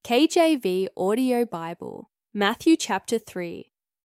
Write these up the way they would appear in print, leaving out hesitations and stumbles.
KJV Audio Bible, Matthew chapter 3.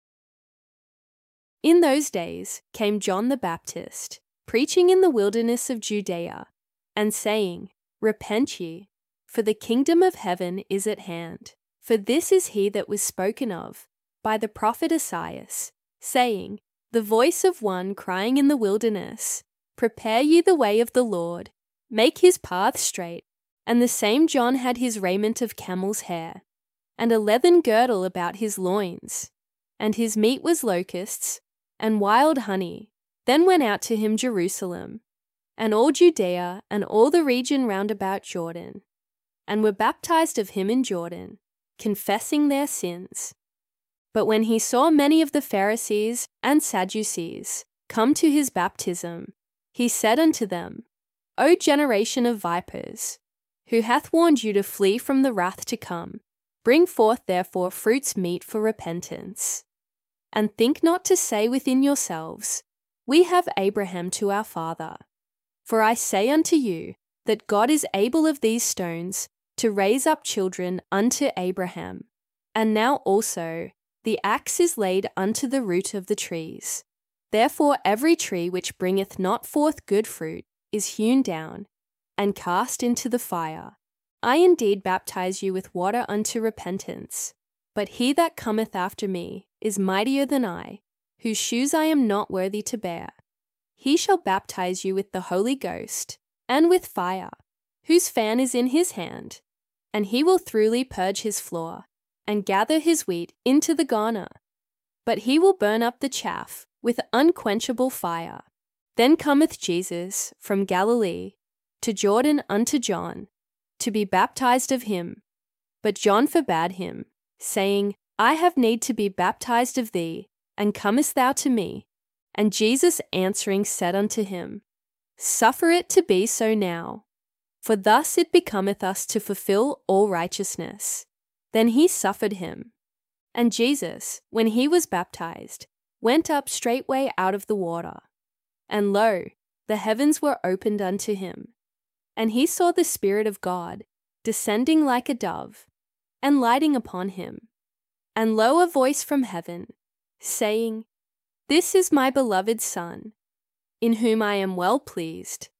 In those days came John the Baptist, preaching in the wilderness of Judea, and saying, Repent ye, for the kingdom of heaven is at hand. For this is he that was spoken of by the prophet Esaias, saying, The voice of one crying in the wilderness, Prepare ye the way of the Lord, make his path straight. And the same John had his raiment of camel's hair, and a leathern girdle about his loins, and his meat was locusts and wild honey. Then went out to him Jerusalem, and all Judea, and all the region round about Jordan, and were baptized of him in Jordan, confessing their sins. But when he saw many of the Pharisees and Sadducees come to his baptism, he said unto them, O generation of vipers, who hath warned you to flee from the wrath to come? Bring forth therefore fruits meet for repentance. And think not to say within yourselves, We have Abraham to our father. For I say unto you, that God is able of these stones to raise up children unto Abraham. And now also the axe is laid unto the root of the trees. Therefore every tree which bringeth not forth good fruit is hewn down, and cast into the fire. I indeed baptize you with water unto repentance, but he that cometh after me is mightier than I, whose shoes I am not worthy to bear. He shall baptize you with the Holy Ghost, and with fire, whose fan is in his hand, and he will thoroughly purge his floor, and gather his wheat into the garner. But he will burn up the chaff with unquenchable fire. Then cometh Jesus from Galilee to Jordan unto John, to be baptized of him. But John forbade him, saying, I have need to be baptized of thee, and comest thou to me? And Jesus answering said unto him, Suffer it to be so now, for thus it becometh us to fulfill all righteousness. Then he suffered him. And Jesus, when he was baptized, went up straightway out of the water. And lo, the heavens were opened unto him. And he saw the Spirit of God descending like a dove, and lighting upon him. And lo, a voice from heaven, saying, This is my beloved Son, in whom I am well pleased.